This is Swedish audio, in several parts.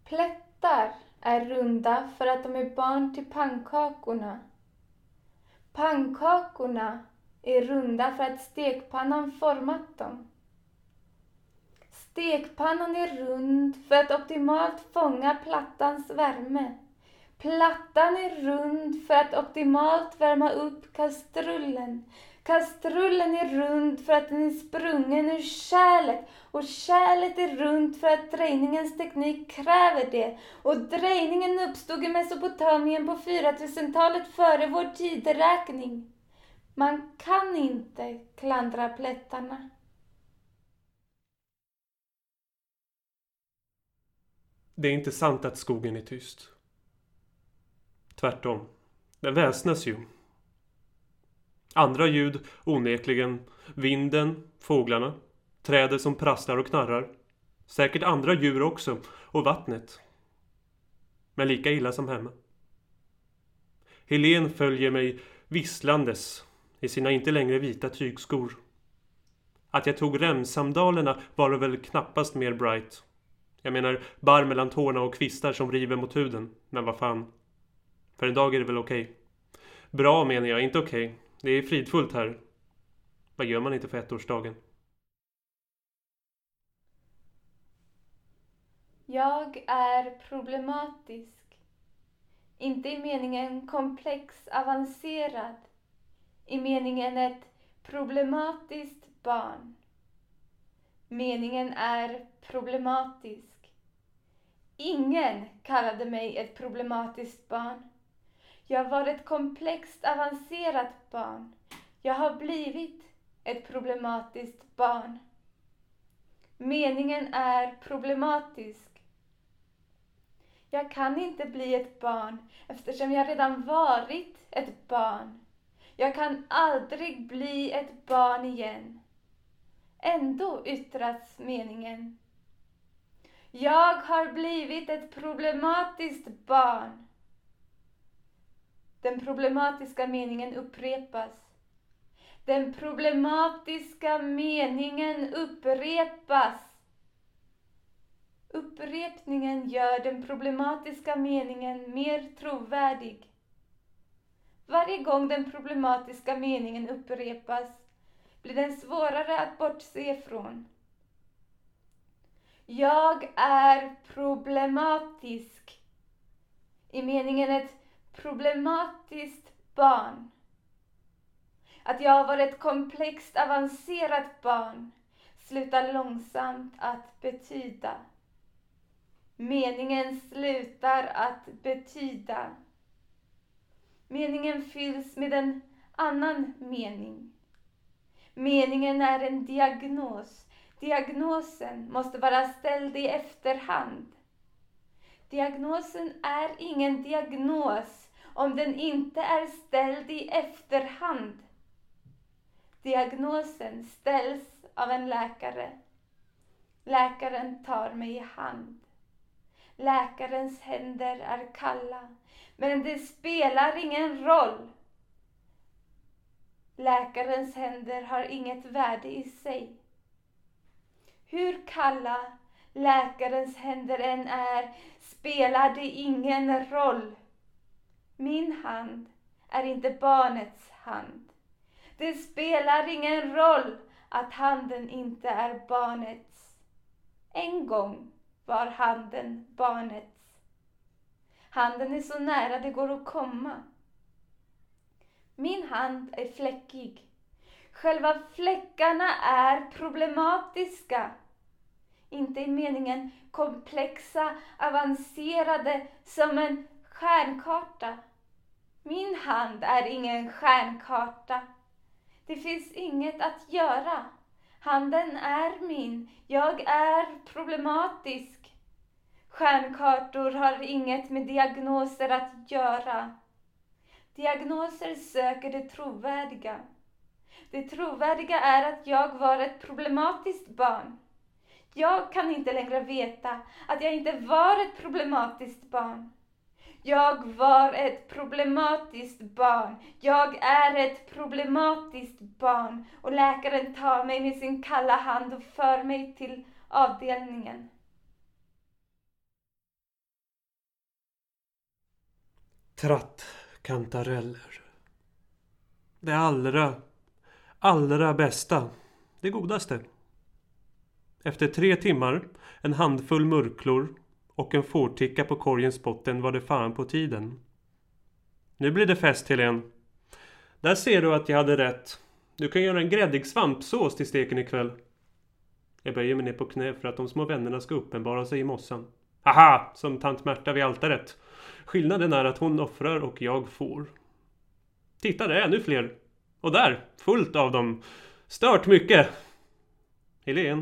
Plättar är runda för att de är barn till pannkakorna. Pannkakorna är runda för att stekpannan format dem. Stekpannan är rund för att optimalt fånga plattans värme. Plattan är rund för att optimalt värma upp kastrullen. Kastrullen är rund för att den är sprungen ur kärlet. Och kärlet är runt för att drejningens teknik kräver det. Och drejningen uppstod i Mesopotamien på 4000-talet före vår tideräkning. Man kan inte klandra plättarna. Det är inte sant att skogen är tyst. Tvärtom. Den väsnas ju. Andra ljud, onekligen. Vinden, fåglarna, trädet som prasslar och knarrar. Säkert andra djur också, och vattnet. Men lika illa som hemma. Helen följer mig visslandes i sina inte längre vita tygskor. Att jag tog remsamdalerna var väl knappast mer bright. Jag menar barr mellan tårna och kvistar som river mot huden. Men vad fan. För en dag är det väl okej. Bra menar jag, inte okej. Det är fridfullt här. Vad gör man inte för ettårsdagen? Jag är problematisk. Inte i meningen komplex, avancerad. I meningen ett problematiskt barn. Meningen är problematisk. Ingen kallade mig ett problematiskt barn. Jag var ett komplext, avancerat barn. Jag har blivit ett problematiskt barn. Meningen är problematisk. Jag kan inte bli ett barn eftersom jag redan varit ett barn. Jag kan aldrig bli ett barn igen. Ändå yttras meningen. Jag har blivit ett problematiskt barn. Den problematiska meningen upprepas. Den problematiska meningen upprepas. Upprepningen gör den problematiska meningen mer trovärdig. Varje gång den problematiska meningen upprepas blir den svårare att bortse från. Jag är problematisk. I meningen ett problematiskt barn. Att jag var ett komplext, avancerat barn slutar långsamt att betyda. Meningen slutar att betyda. Meningen fylls med en annan mening. Meningen är en diagnos. Diagnosen måste vara ställd i efterhand. Diagnosen är ingen diagnos om den inte är ställd i efterhand. Diagnosen ställs av en läkare. Läkaren tar mig i hand. Läkarens händer är kalla, men det spelar ingen roll. Läkarens händer har inget värde i sig. Hur kalla läkarens händer än är spelar det ingen roll. Min hand är inte barnets hand. Det spelar ingen roll att handen inte är barnets. En gång var handen barnets. Handen är så nära det går att komma. Min hand är fläckig. Själva fläckarna är problematiska. Inte i meningen komplexa, avancerade som en stjärnkarta. Min hand är ingen stjärnkarta. Det finns inget att göra. Handen är min. Jag är problematisk. Stjärnkartor har inget med diagnoser att göra. Diagnoser söker det trovärdiga. Det trovärdiga är att jag var ett problematiskt barn. Jag kan inte längre veta att jag inte var ett problematiskt barn. Jag var ett problematiskt barn. Jag är ett problematiskt barn. Och läkaren tar mig med sin kalla hand och för mig till avdelningen. Trattkantareller. Det allra bästa. Det godaste. Efter 3 timmar, en handfull murklor och en fårticka på korgens botten var det fan på tiden. Nu blir det fest, Helene. Där ser du att jag hade rätt. Du kan göra en gräddig svampsås till steken ikväll. Jag böjer mig ner på knä för att de små vännerna ska uppenbara sig i mossan. Aha, som tant Märta vid altaret. Skillnaden är att hon offrar och jag får. Titta, det är ännu fler. Och där, fullt av dem. Stört mycket. Helene.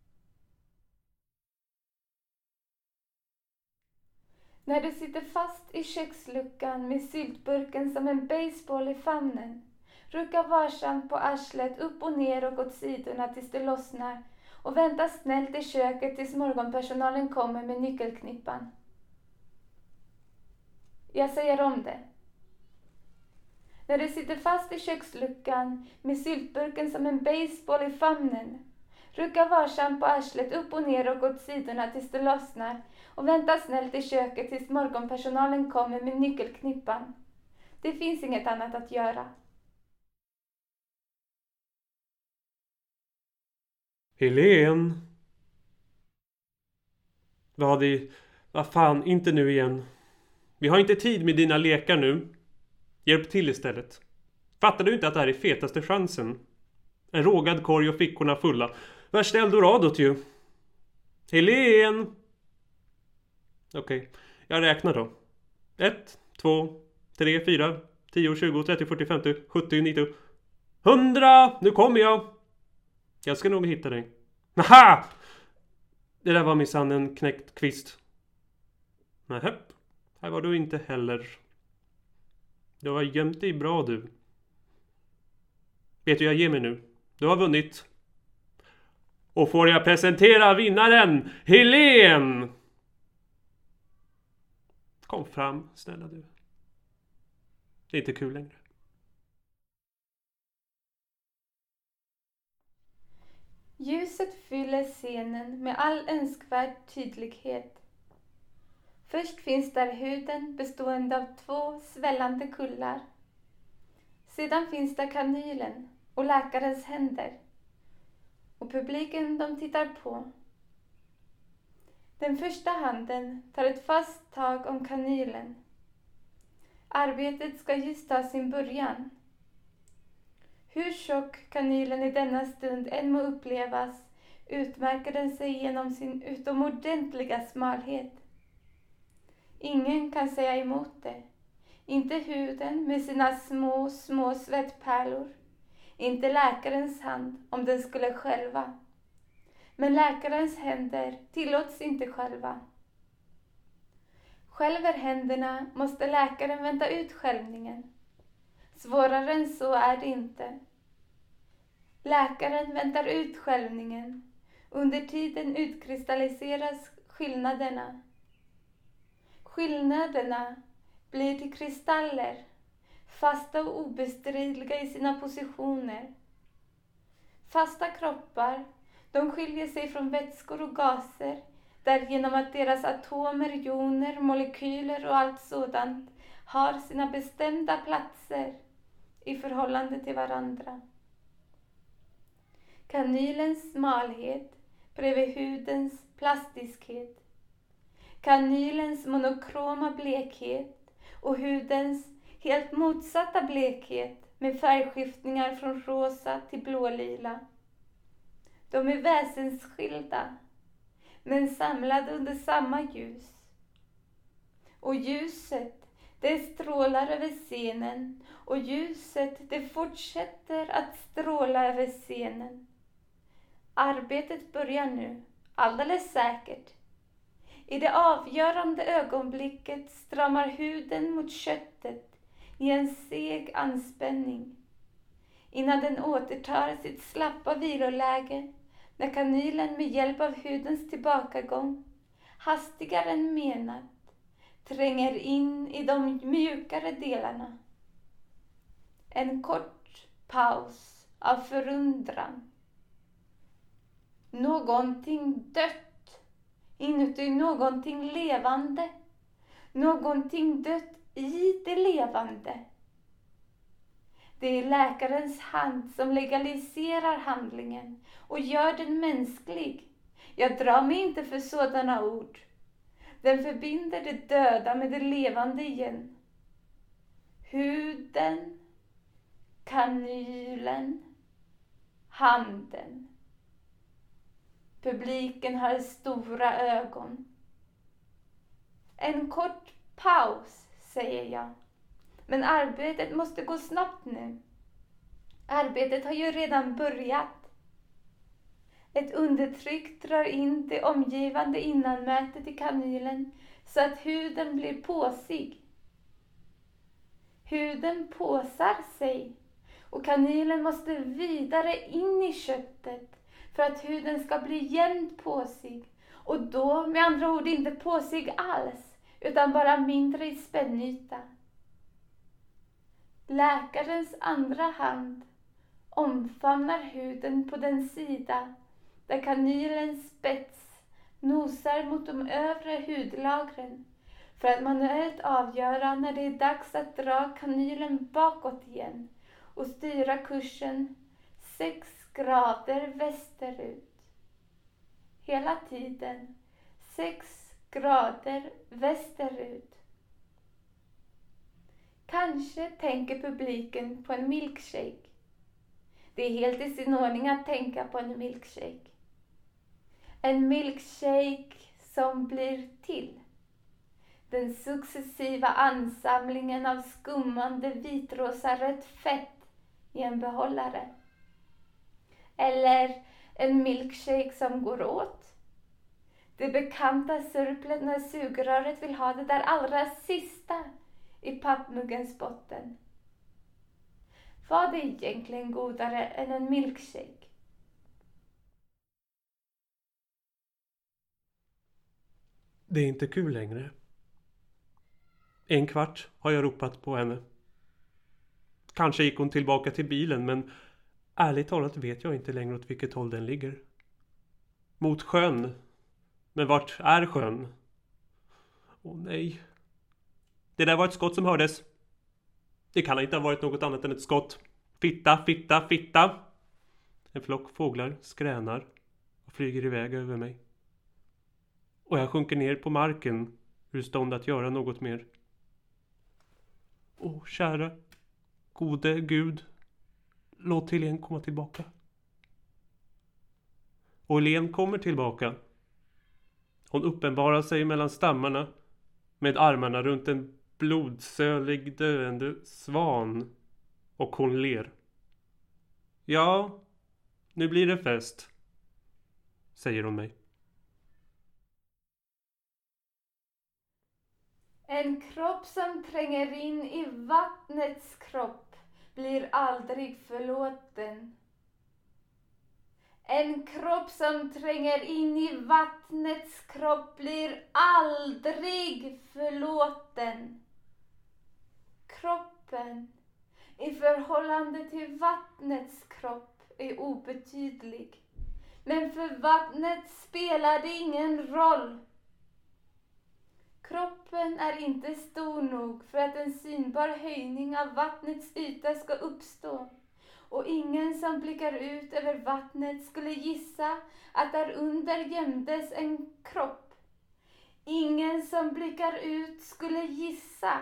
När du sitter fast i köksluckan med syltburken som en baseball i famnen, rucka varsamt på arslet upp och ner och åt sidorna tills det lossnar och vänta snällt i köket tills morgonpersonalen kommer med nyckelknippan. Jag säger om det. När du sitter fast i köksluckan med syltburken som en baseball i famnen, rucka varsamt på arslet upp och ner och åt sidorna tills det lossnar och vänta snällt i köket tills morgonpersonalen kommer med nyckelknippan. Det finns inget annat att göra. Helene. Vad fan, inte nu igen. Vi har inte tid med dina lekar nu. Hjälp till istället. Fattar du inte att det här är fetaste chansen? En rågad korg och fickorna fulla. Värsta eldorado ju. Helene! Okej, jag räknar då. 1, 2, 3, 4, 10, 20, 30, 40, 50, 70, 90, 100! Nu kommer jag! Jag ska nog hitta dig. Aha! Det där var minsann en knäckt kvist. Nähä, här var du inte heller. Du har gömt dig bra du. Vet du, jag ger mig nu. Du har vunnit. Och får jag presentera vinnaren, Helene! Kom fram, snälla du. Det är inte kul längre. Ljuset fyller scenen med all önskvärd tydlighet. Först finns där huden bestående av 2 svällande kullar. Sedan finns där kanylen och läkarens händer. Och publiken, de tittar på. Den första handen tar ett fast tag om kanylen. Arbetet ska just ta sin början. Hur tjock kanylen i denna stund än må upplevas utmärker den sig genom sin utomordentliga smalhet. Ingen kan säga emot det. Inte huden med sina små svettpärlor. Inte läkarens hand om den skulle skälva. Men läkarens händer tillåts inte själva. Skälver händerna måste läkaren vänta ut skälvningen. Svårare än så är det inte. Läkaren väntar ut skälvningen. Under tiden utkristalliseras skillnaderna. Skillnaderna blir till kristaller, fasta och obestridliga i sina positioner. Fasta kroppar, de skiljer sig från vätskor och gaser, därigenom att deras atomer, joner, molekyler och allt sådant har sina bestämda platser i förhållande till varandra. Kanylens smalhet bredvid hudens plastiskhet. Kanylens monokroma blekhet och hudens helt motsatta blekhet med färgskiftningar från rosa till blålila. De är väsensskilda, men samlade under samma ljus. Och ljuset, det strålar över scenen, och ljuset, det fortsätter att stråla över scenen. Arbetet börjar nu, alldeles säkert. I det avgörande ögonblicket stramar huden mot köttet i en seg anspänning, innan den återtar sitt slappa viloläge när kanylen med hjälp av hudens tillbakagång, hastigare än menat, tränger in i de mjukare delarna. En kort paus av förundran. Någonting dött inuti någonting levande. Någonting dött i det levande. Det är läkarens hand som legaliserar handlingen och gör den mänsklig. Jag drar mig inte för sådana ord. Den förbinder det döda med det levande igen. Huden, kanylen, handen. Publiken har stora ögon. En kort paus, säger jag. Men arbetet måste gå snabbt nu. Arbetet har ju redan börjat. Ett undertryck drar in det omgivande innanmätet i kanylen så att huden blir påsig. Huden påsar sig och kanylen måste vidare in i köttet för att huden ska bli jämnt påsig. Och då med andra ord inte påsig alls utan bara mindre i spännyta. Läkarens andra hand omfamnar huden på den sida där kanylens spets nosar mot de övre hudlagren för att manuellt avgöra när det är dags att dra kanylen bakåt igen och styra kursen 6 grader västerut. Hela tiden 6 grader västerut. Kanske tänker publiken på en milkshake. Det är helt i sin ordning att tänka på en milkshake. En milkshake som blir till. Den successiva ansamlingen av skummande vitrosa-rött fett i en behållare. Eller en milkshake som går åt. Det bekanta surplet när sugröret vill ha det där allra sista i pappmuggens botten. Var det egentligen godare än en milkshake? Det är inte kul längre. 1 kvart har jag ropat på henne. Kanske gick hon tillbaka till bilen, men ärligt talat vet jag inte längre åt vilket håll den ligger. Mot sjön. Men vart är sjön? Åh nej. Det där var ett skott som hördes. Det kan inte ha varit något annat än ett skott. Fitta, fitta, fitta. En flock fåglar skränar och flyger iväg över mig. Och jag sjunker ner på marken ur stånd att göra något mer. Åh, kära, gode Gud, låt Helene komma tillbaka. Och Helene kommer tillbaka. Hon uppenbarar sig mellan stammarna med armarna runt en blodsölig döende svan. Och hon ler. Ja, nu blir det fest, säger hon mig. En kropp som tränger in i vattnets kropp blir aldrig förlåten. En kropp som tränger in i vattnets kropp blir aldrig förlåten. Kroppen i förhållande till vattnets kropp är obetydlig. Men för vattnet spelar det ingen roll. Kroppen är inte stor nog för att en synbar höjning av vattnets yta ska uppstå. Och ingen som blickar ut över vattnet skulle gissa att där under gömdes en kropp. Ingen som blickar ut skulle gissa.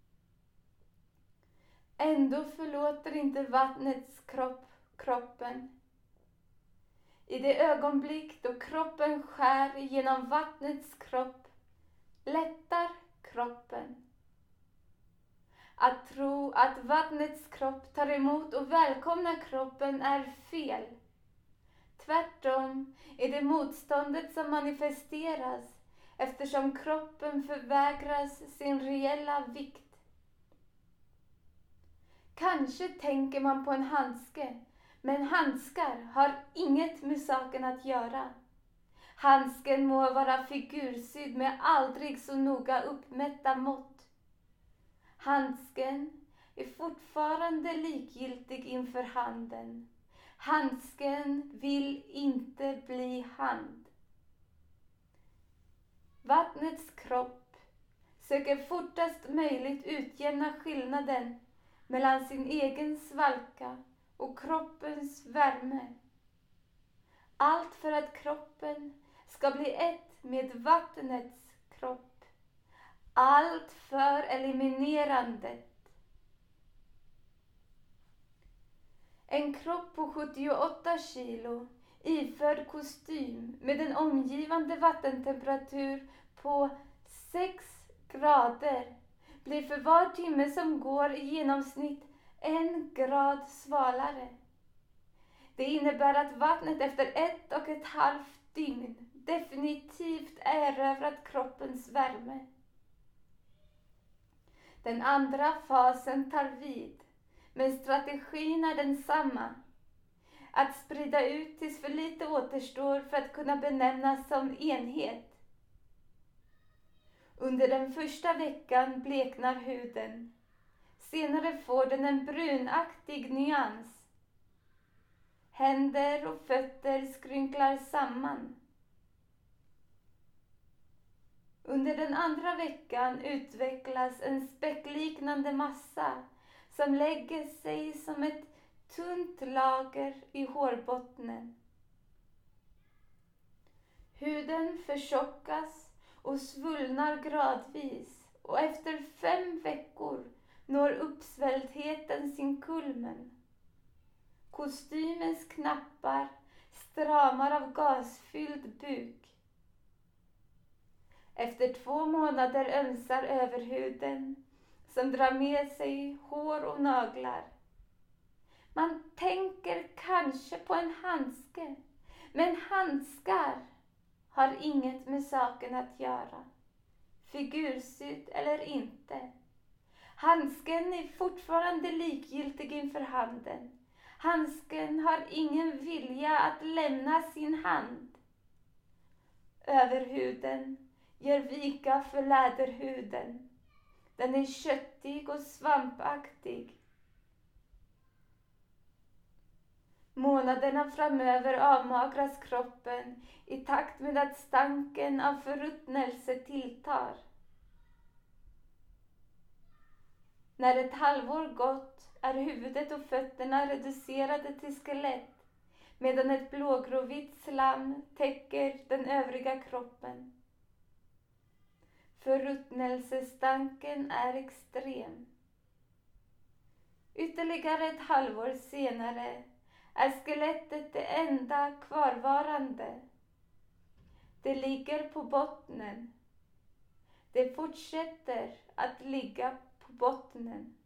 Ändå förlåter inte vattnets kropp kroppen. I det ögonblick då kroppen skär genom vattnets kropp lättar kroppen. Att tro att vattnets kropp tar emot och välkomnar kroppen är fel. Tvärtom är det motståndet som manifesteras eftersom kroppen förvägras sin reella vikt. Kanske tänker man på en handske, men handskar har inget med saken att göra. Handsken må vara figursydd med aldrig så noga uppmätta mått. Handsken är fortfarande likgiltig inför handen. Handsken vill inte bli hand. Vattnets kropp söker fortast möjligt utjämna skillnaden mellan sin egen svalka och kroppens värme. Allt för att kroppen ska bli ett med vattnets kropp. Allt för eliminerandet. En kropp på 78 kilo, iförd kostym med en omgivande vattentemperatur på 6 grader, blir för var timme som går i genomsnitt 1 grad svalare. Det innebär att vattnet efter 1,5 dygn definitivt erövrat kroppens värme. Den andra fasen tar vid, men strategin är densamma. Att sprida ut tills för lite återstår för att kunna benämnas som enhet. Under den första veckan bleknar huden. Senare får den en brunaktig nyans. Händer och fötter skrynklar samman. Under den andra veckan utvecklas en späckliknande massa som lägger sig som ett tunt lager i hårbottnen. Huden förtjockas och svullnar gradvis, och efter 5 veckor når uppsvälltheten sin kulmen. Kostymens knappar stramar av gasfylld buk. Efter 2 månader ömsar överhuden som drar med sig hår och naglar. Man tänker kanske på en handske, men handskar har inget med saken att göra. Figursydd eller inte. Handsken är fortfarande likgiltig inför handen. Handsken har ingen vilja att lämna sin hand. Överhuden ger vika för läderhuden. Den är köttig och svampaktig. Månaderna framöver avmagras kroppen i takt med att stanken av förruttnelse tilltar. När ett halvår gått är huvudet och fötterna reducerade till skelett, medan ett blågråvitt slam täcker den övriga kroppen. Förruttnelsestanken är extrem. Ytterligare ett halvår senare är skelettet det enda kvarvarande. Det ligger på bottnen. Det fortsätter att ligga på bottnen.